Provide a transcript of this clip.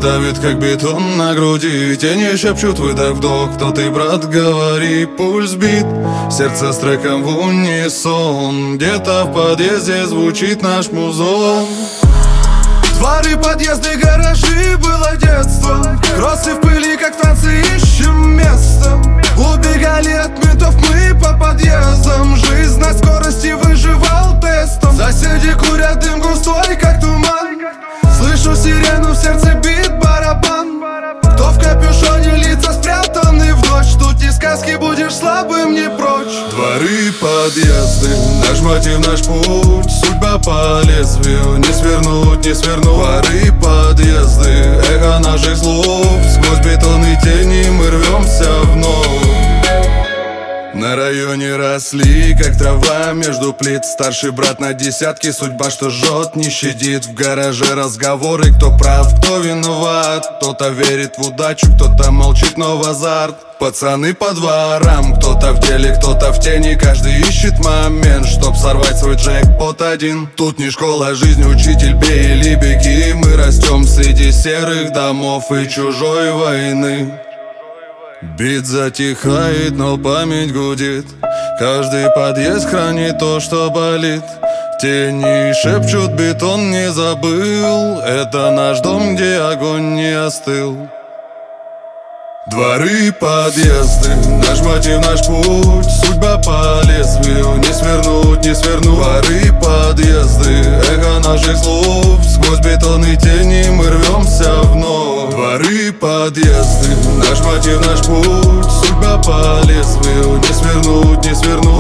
давит, как бетон на груди. Тени шепчут, выдох-вдох, кто ты, брат, говори. Пульс бит, сердце с треком в унисон. Где-то в подъезде звучит наш музон. Дворы, подъезды, гаражи, было детство. Кроссы в пыли, как в Франции, ищем место. Убегали от ментов мы по подъездам. Жизнь на скорости, выживал тестом. Соседи курят, дым густой, как туман. Слышу сирену, в сердце бит барабан. Кто в капюшоне, лица спрятаны в ночь. Тут не сказки, будешь слабым, не прочь. Дворы, подъезды, наш мотив, наш путь. Судьба по лезвию, не свернуть, не свернуть. Дворы, подъезды, эхо наших слов. Сквозь бетон и тени мы рвемся вновь. На районе росли, как трава между плит. Старший брат на десятки, судьба, что жжет, не щадит. В гараже разговоры, кто прав, кто виноват. Кто-то верит в удачу, кто-то молчит, но в азарт. Пацаны по дворам, кто-то в деле, кто-то в тени. Каждый ищет момент, чтоб сорвать свой джекпот один. Тут не школа, жизнь, учитель, бей или беги. Мы растем среди серых домов и чужой войны. Бит затихает, но память гудит. Каждый подъезд хранит то, что болит. Тени шепчут, бетон не забыл. Это наш дом, где огонь не остыл. Дворы, подъезды, наш мотив, наш путь. Судьба по лезвию, не свернуть, не свернуть. Дворы, подъезды, эхо наших слов. Сквозь бетон и тени мы рвемся вновь. Дворы, подъезды, наш мотив, наш путь. Судьба по лезвию, не свернуть, не свернуть.